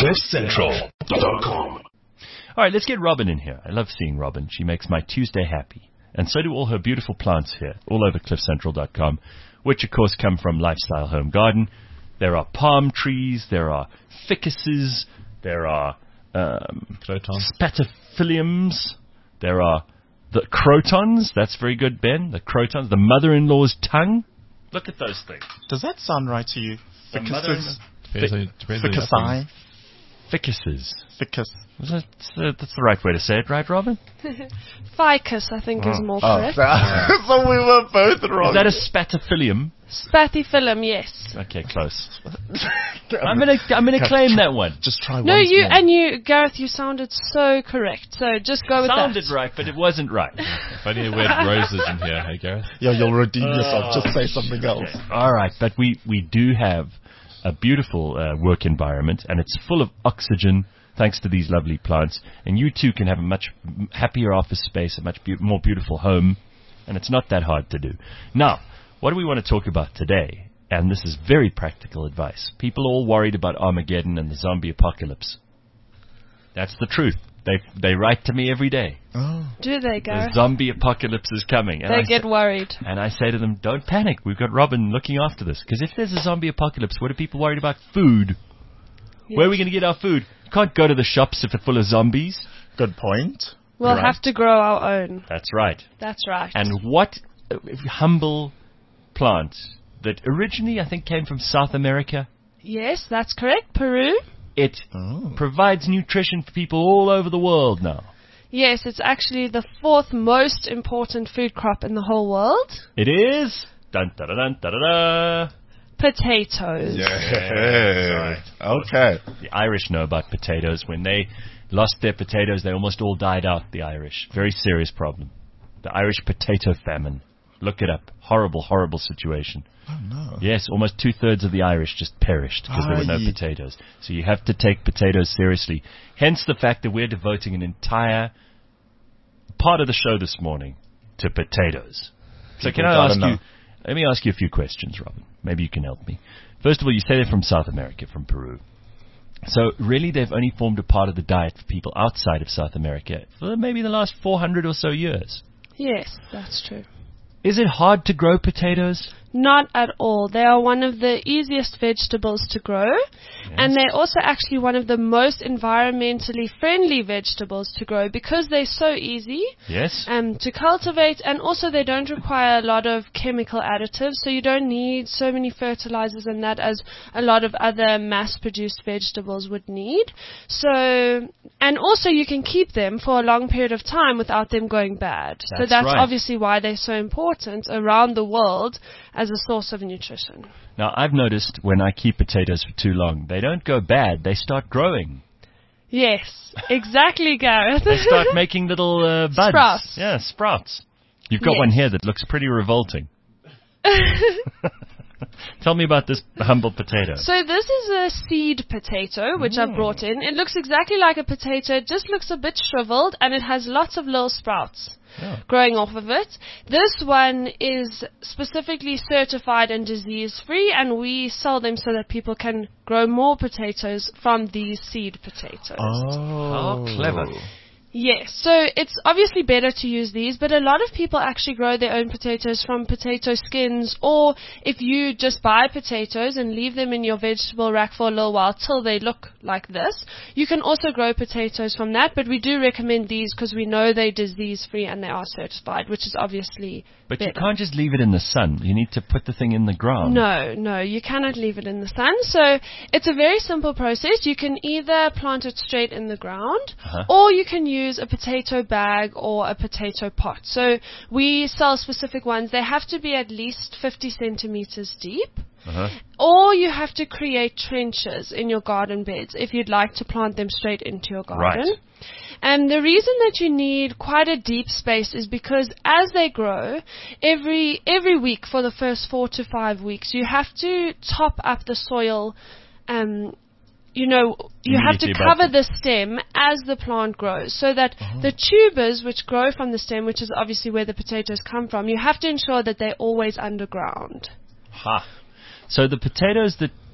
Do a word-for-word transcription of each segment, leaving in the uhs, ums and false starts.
cliff central dot com. All right, let's get Robin in here. I love seeing Robin. She makes my Tuesday happy. And so do all her beautiful plants here, all over cliff central dot com, which, of course, come from Lifestyle Home Garden. There are palm trees, there are ficuses, there are um, spatifiliums, there are the crotons. That's very good, Ben. The crotons, the mother-in-law's tongue. Look at those things. Does that sound right to you? The Ficuses? Ficusi? Ficuses. Ficus. That's, uh, that's the right way to say it, right, Robin? Ficus, I think, oh. is more oh, correct. So we were both wrong. Is that a spatifilium? Spatifilum, yes. Okay, close. I'm gonna, I'm gonna claim that one. Just try one. No, you more. and you, Gareth. You sounded so correct. So just go with sounded that. Sounded right, but it wasn't right. Funny word roses in here, hey Gareth? Yeah, you'll redeem uh, yourself. Just say something else. Okay. All right, but we we do have a beautiful uh, work environment, and it's full of oxygen. Thanks to these lovely plants. And you too can have a much happier office space, a much be- more beautiful home. And it's not that hard to do. Now, what do we want to talk about today? And this is very practical advice. People are all worried about Armageddon and the zombie apocalypse. That's the truth. They they write to me every day. Oh. Do they, Gareth? The zombie apocalypse is coming. And they I get sa- worried. And I say to them, don't panic. We've got Robin looking after this. Because if there's a zombie apocalypse, what are people worried about? Food. Yes. Where are we going to get our food? Can't go to the shops if they're full of zombies. Good point. We'll right. have to grow our own. That's right. That's right. And what uh, humble plant that originally I think came from South America. Yes, that's correct. Peru. It oh. provides nutrition for people all over the world now. Yes, it's actually the fourth most important food crop in the whole world. It is. Dun da da dun da da da. Potatoes. Yeah. Right. Okay. The Irish know about potatoes. When they lost their potatoes, they almost all died out, the Irish. Very serious problem. The Irish potato famine. Look it up. Horrible, horrible situation. Oh, no. Yes, almost two-thirds of the Irish just perished because there were no potatoes. So you have to take potatoes seriously. Hence the fact that we're devoting an entire part of the show this morning to potatoes. So People can I ask know. you... Let me ask you a few questions, Robin. Maybe you can help me. First of all, you say they're from South America, from Peru. So really they've only formed a part of the diet for people outside of South America for maybe the last four hundred or so years. Yes, that's true. Is it hard to grow potatoes? Not at all. They are one of the easiest vegetables to grow, yes. and they're also actually one of the most environmentally friendly vegetables to grow because they're so easy yes. um, to cultivate, and also they don't require a lot of chemical additives, so you don't need so many fertilizers and that as a lot of other mass-produced vegetables would need. So, and also you can keep them for a long period of time without them going bad. That's so that's right. obviously why they're so important around the world as a source of nutrition. Now, I've noticed when I keep potatoes for too long, they don't go bad, they start growing. Yes, exactly, Gareth. They start making little uh, buds. Sprouts. Yeah, sprouts. You've got yes. one here that looks pretty revolting. Tell me about this humble potato. So this is a seed potato, which mm. I've brought in. It looks exactly like a potato, it just looks a bit shriveled, and it has lots of little sprouts. Oh. Growing off of it. This one is specifically certified and disease-free, and we sell them so that people can grow more potatoes from these seed potatoes. Oh, how clever. Yes, so it's obviously better to use these, but a lot of people actually grow their own potatoes from potato skins, or if you just buy potatoes and leave them in your vegetable rack for a little while till they look like this, you can also grow potatoes from that, but we do recommend these because we know they're disease-free and they are certified, which is obviously But better. You can't just leave it in the sun. You need to put the thing in the ground. No, no, you cannot leave it in the sun. So it's a very simple process. You can either plant it straight in the ground, uh-huh. or you can use a potato bag or a potato pot. So we sell specific ones. They have to be at least fifty centimeters deep. Uh-huh. Or you have to create trenches in your garden beds if you'd like to plant them straight into your garden. Right. And the reason that you need quite a deep space is because as they grow, every every week for the first four to five weeks, you have to top up the soil. Um, you know, you have to cover the stem as the plant grows so that uh-huh. the tubers which grow from the stem, which is obviously where the potatoes come from, you have to ensure that they're always underground. Ha. So the potatoes that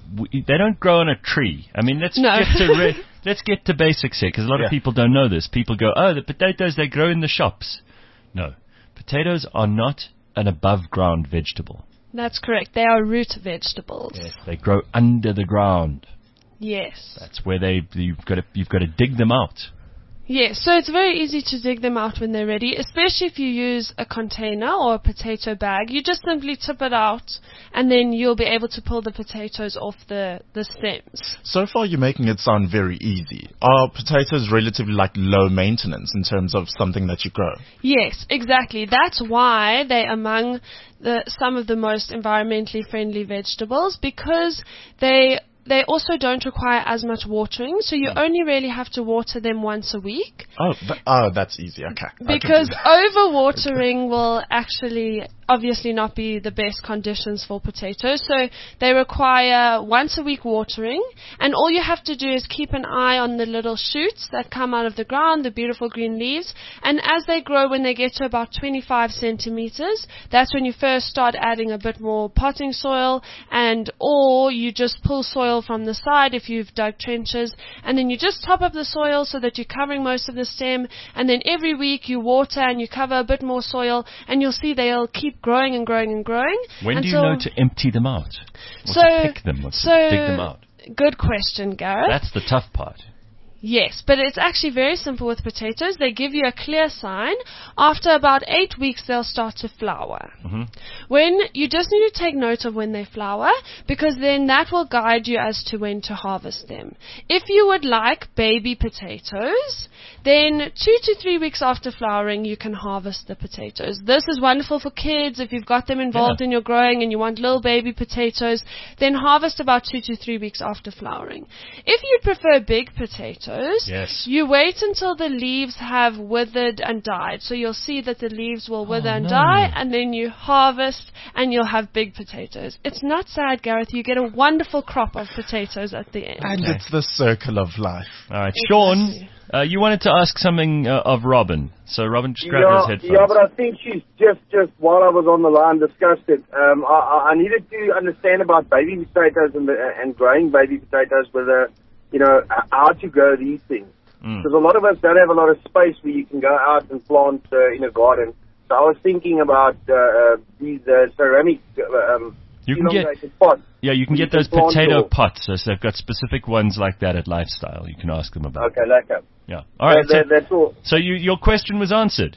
we, they don't grow on a tree. I mean, let's No. get to re- let's get to basics here, because a lot Yeah. of people don't know this. People go, oh, the potatoes, they grow in the shops. No, potatoes are not an above-ground vegetable. That's correct. They are root vegetables. Yes, they grow under the ground. Yes. That's where they you've got to you've got to dig them out. Yes, so it's very easy to dig them out when they're ready, especially if you use a container or a potato bag. You just simply tip it out, and then you'll be able to pull the potatoes off the, the stems. So far, you're making it sound very easy. Are potatoes relatively like low maintenance in terms of something that you grow? Yes, exactly. That's why they're among the, some of the most environmentally friendly vegetables, because they They also don't require as much watering, so you only really have to water them once a week. Oh, th- oh, that's easy. Okay. I can do Because that. overwatering will actually obviously not be the best conditions for potatoes. So they require once a week watering, and all you have to do is keep an eye on the little shoots that come out of the ground, the beautiful green leaves. And as they grow, when they get to about twenty-five centimeters, that's when you first start adding a bit more potting soil, and or you just pull soil from the side if you've dug trenches, and then you just top up the soil so that you're covering most of the stem, and then every week you water and you cover a bit more soil, and you'll see they'll keep growing and growing and growing. When do you until- know to empty them out? Or So- to pick them, or so to dig them out? Good question, Gareth. That's the tough part. Yes, but it's actually very simple with potatoes. They give you a clear sign. After about eight weeks, they'll start to flower. Mm-hmm. When you just need to take note of when they flower, because then that will guide you as to when to harvest them. If you would like baby potatoes, then two to three weeks after flowering, you can harvest the potatoes. This is wonderful for kids. If you've got them involved Yeah. in your growing and you want little baby potatoes, then harvest about two to three weeks after flowering. If you prefer big potatoes, Yes. you wait until the leaves have withered and died. So you'll see that the leaves will wither Oh, and no. die, and then you harvest and you'll have big potatoes. It's not sad, Gareth. You get a wonderful crop of potatoes at the end. And Okay. it's the circle of life. All right, Exactly. Sean, uh, you wanted to ask something uh, of Robin. So Robin, just grab his Yeah, headphones. yeah, but I think she's just, just while I was on the line discussed it. Um, I, I I needed to understand about baby potatoes and, the, and growing baby potatoes, whether, you know, h- how to grow these things. Mm. Because a lot of us don't have a lot of space where you can go out and plant uh, in a garden. So I was thinking about uh, uh, these uh, ceramic uh, um, You can get- elongated pots. Yeah, you can You get can those plant potato your- pots. So they've got specific ones like that at Lifestyle. You can ask them about. Okay, like that. Yeah. All right. That- that- So, that's all. so you, your question was answered.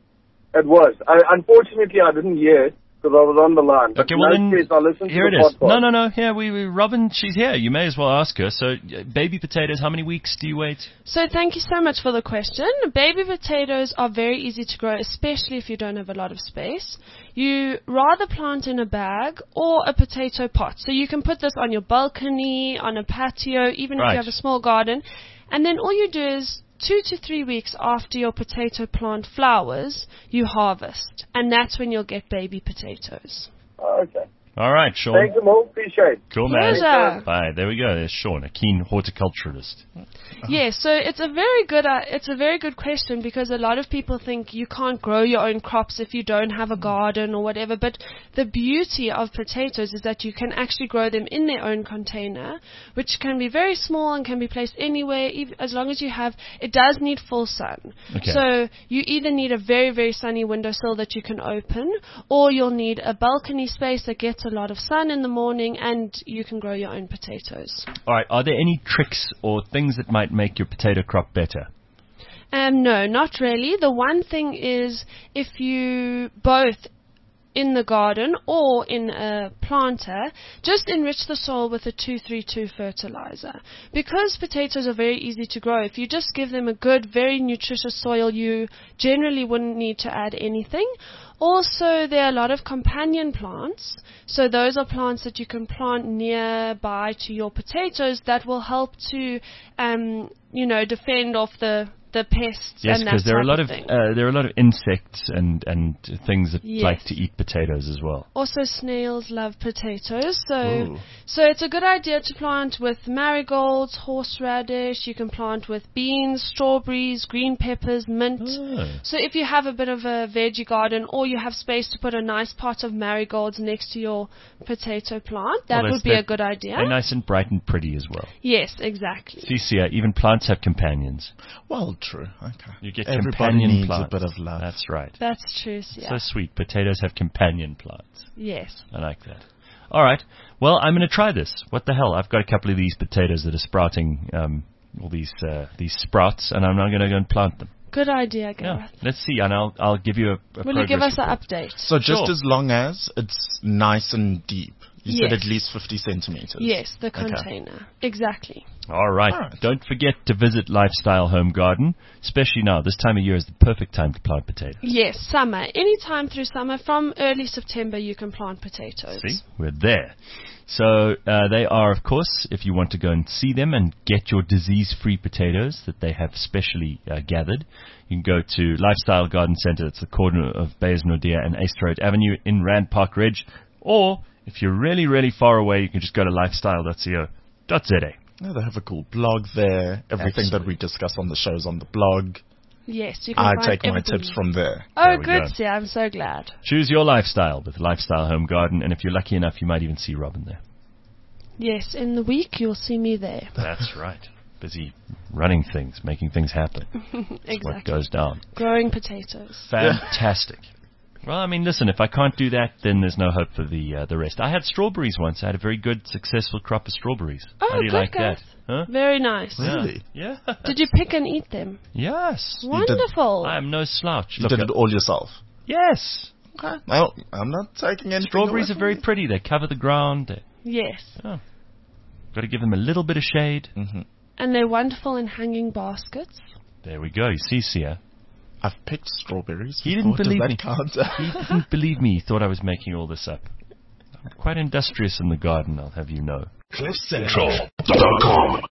It was. I, unfortunately, I didn't hear it because I was on the line. But Okay, well no then, stress, I listened here to it the is. podcast. No, no, no. Here, we, we, Robin, she's here. You may as well ask her. So, uh, baby potatoes, how many weeks do you wait? So thank you so much for the question. Baby potatoes are very easy to grow, especially if you don't have a lot of space. You rather plant in a bag or a potato pot. So you can put this on your balcony, on a patio, even if Right. you have a small garden. And then all you do is two to three weeks after your potato plant flowers, you harvest. And that's when you'll get baby potatoes. Oh, okay. All right, Sean. Thanks, Mo. Appreciate it. Cool, man. Pleasure. Bye. There we go. There's Sean, a keen horticulturalist. Yes, so it's a very good uh, it's a very good question, because a lot of people think you can't grow your own crops if you don't have a garden or whatever. But the beauty of potatoes is that you can actually grow them in their own container, which can be very small and can be placed anywhere, ev- as long as you have. It does need full sun. Okay. So you either need a very very sunny windowsill that you can open, or you'll need a balcony space that gets a lot of sun in the morning, and you can grow your own potatoes. All right. Are there any tricks or things that might make your potato crop better? Um, no, not really. The one thing is, if you both in the garden or in a planter, just enrich the soil with a two three two fertilizer. Because potatoes are very easy to grow, if you just give them a good, very nutritious soil, you generally wouldn't need to add anything. Also, there are a lot of companion plants. So those are plants that you can plant nearby to your potatoes that will help to, um, you know, defend off the the pests Yes, and that because there are a type lot of of thing. uh, there are a lot of insects and and things that Yes. like to eat potatoes as well. Also, snails love potatoes, so Ooh. so it's a good idea to plant with marigolds, horseradish. You can plant with beans, strawberries, green peppers, mint. Oh. So if you have a bit of a veggie garden, or you have space to put a nice pot of marigolds next to your potato plant, that Well, would that's- be a that- good idea. They're nice and bright and pretty as well. Yes, exactly. See, Sia, even plants have companions. Well, true. Okay. You get Everybody companion needs plants. a bit of love. That's right. That's true. Yeah. So sweet. Potatoes have companion plants. Yes. I like that. All right. Well, I'm going to try this. What the hell? I've got a couple of these potatoes that are sprouting, um, all these uh, these sprouts, and I'm now going to go and plant them. Good idea, Yeah. Gareth. Let's see, and I'll I'll give you a, a Will you give us progress an report. update? So just Sure. as long as it's nice and deep. You said Yes. at least fifty centimeters. Yes, the Okay. container. Exactly. All right. All right. Don't forget to visit Lifestyle Home Garden, especially now. This time of year is the perfect time to plant potatoes. Yes, summer. Any time through summer, from early September, you can plant potatoes. See, we're there. So uh, they are, of course, if you want to go and see them and get your disease-free potatoes that they have specially uh, gathered, you can go to Lifestyle Garden Centre. It's the corner of Bayes Nordea and East Road Avenue in Rand Park Ridge. Or if you're really, really far away, you can just go to lifestyle dot co dot za. Yeah, they have a cool blog there. Everything that we discuss on the show is on the blog. Yes, you can I find take my everything. tips from there. Oh, There we good, go. Sia. I'm so glad. Choose your lifestyle with Lifestyle Home Garden, and if you're lucky enough, you might even see Robin there. Yes, in the week, you'll see me there. That's right. Busy running things, making things happen. That's what Exactly. goes down. Growing potatoes. Fantastic. Well, I mean, listen, if I can't do that, then there's no hope for the uh, the rest. I had strawberries once. I had a very good, successful crop of strawberries. Oh, How do you good, like Gareth. that? Huh? Very nice. Really? Yeah. Did you pick and eat them? Yes. did- Wonderful. I am no slouch. You Look, did uh, it all yourself. yes. Okay. Well, I'm not taking anything Strawberries away are very pretty. They cover the ground. They- Yes. Got to give them a little bit of shade. Mm-hmm. And they're wonderful in hanging baskets. There we go. You see, Sia. I've picked strawberries. He didn't before. Does believe that me. count? He didn't believe me. He thought I was making all this up. I'm quite industrious in the garden, I'll have you know. cliff central dot com